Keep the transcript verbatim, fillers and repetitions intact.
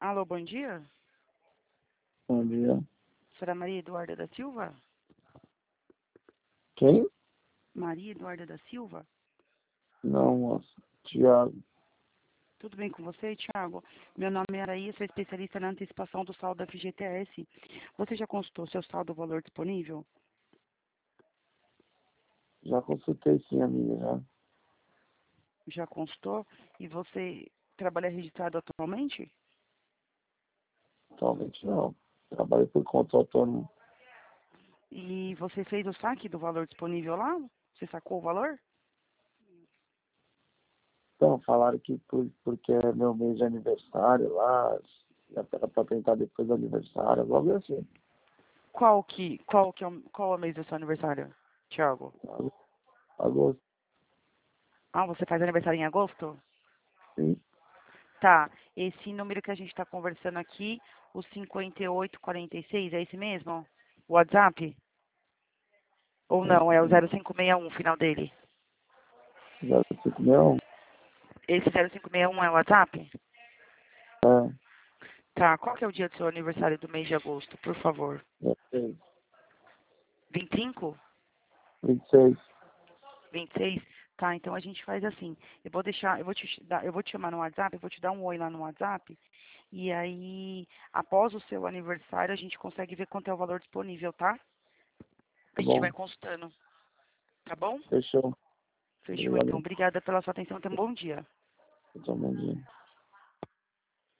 Alô, bom dia. Bom dia. Senhora Maria Eduarda da Silva? Quem? Maria Eduarda da Silva? Não, moça. Tiago. Tudo bem com você, Thiago? Meu nome é Araí, sou especialista na antecipação do saldo da F G T S. Você já consultou seu saldo, o valor disponível? Já consultei sim, amiga, já. Já consultou? E você trabalha registrado atualmente? Atualmente não. Trabalho por conta autônoma. E você fez o saque do valor disponível lá? Você sacou o valor? Então, falaram que por, porque é meu mês de aniversário lá, era pra tentar depois do aniversário, logo assim. Qual que, qual que é o, qual é o mês do seu aniversário, Thiago? Agosto, Ah, você faz aniversário em agosto? sim. Tá, esse número que a gente está conversando aqui, o cinquenta e oito quarenta e seis, é esse mesmo? O WhatsApp? Ou não, é o zero cinco seis um, o final dele? Já cinco mil? Esse zero cinco seis um é o WhatsApp? É, Tá, qual que é o dia do seu aniversário do mês de agosto, por favor? já sei. vinte e cinco? vinte e seis. vinte e seis? Tá, então a gente faz assim. Eu vou deixar, eu vou te dar, eu vou te chamar no WhatsApp, eu vou te dar um oi lá no WhatsApp. E aí, após o seu aniversário, a gente consegue ver quanto é o valor disponível, tá? A Tá gente vai bom. consultando, tá bom? Fechou. Fechou, então. Obrigado. Obrigada pela sua atenção. Tenha um bom dia. Bom dia.